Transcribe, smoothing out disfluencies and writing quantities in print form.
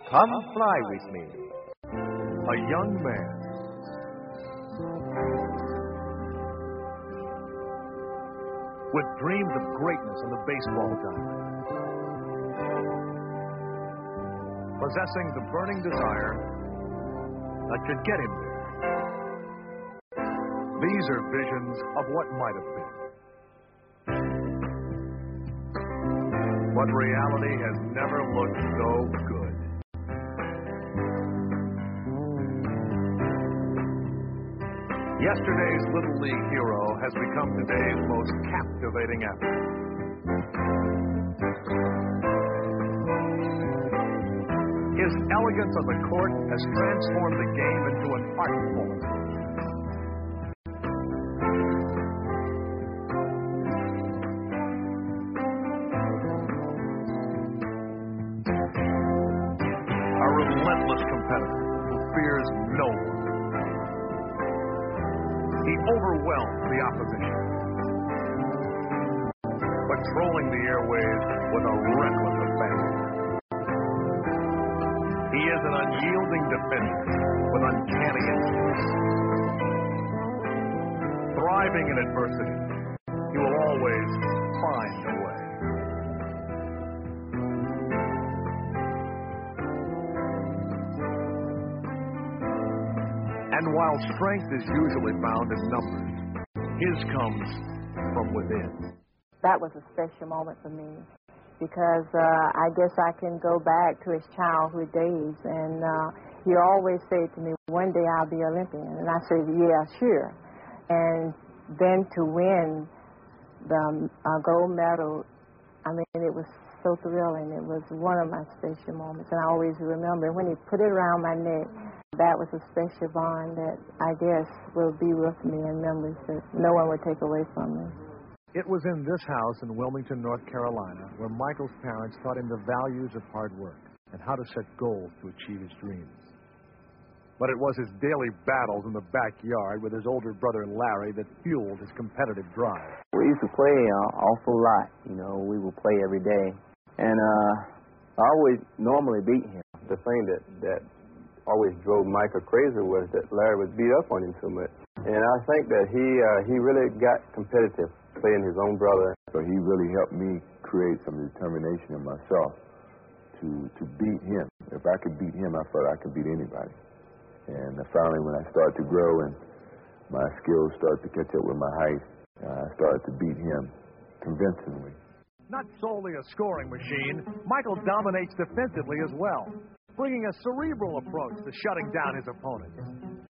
Come fly with me. A young man. With dreams of greatness on the baseball diamond. Possessing the burning desire that could get him there. These are visions of what might have been. But reality has never looked so good. Yesterday's Little League hero has become today's most captivating athlete. His elegance on the court has transformed the game into an art form. A relentless competitor who fears no one. He overwhelmed the opposition, patrolling the airwaves with a reckless abandon. He is an unyielding defender with uncanny instincts. Thriving in adversity, he will always find a way. And while strength is usually found in numbers, his comes from within. That was a special moment for me because I guess I can go back to his childhood days. And he always said to me, one day I'll be Olympian. And I said, yeah, sure. And then to win the gold medal, I mean, it was so thrilling. It was one of my special moments. And I always remember when he put it around my neck, that was a special bond that I guess will be with me in memories that no one would take away from me. It was in this house in Wilmington, North Carolina, where Michael's parents taught him the values of hard work and how to set goals to achieve his dreams. But it was his daily battles in the backyard with his older brother Larry that fueled his competitive drive. We used to play an awful lot. You know, we would play every day. And I always normally beat him. The thing that always drove Michael crazy was that Larry would beat up on him so much. And I think that he really got competitive playing his own brother. So he really helped me create some determination in myself to beat him. If I could beat him, I felt I could beat anybody. And finally, when I started to grow and my skills started to catch up with my height, I started to beat him convincingly. Not solely a scoring machine, Michael dominates defensively as well, bringing a cerebral approach to shutting down his opponents.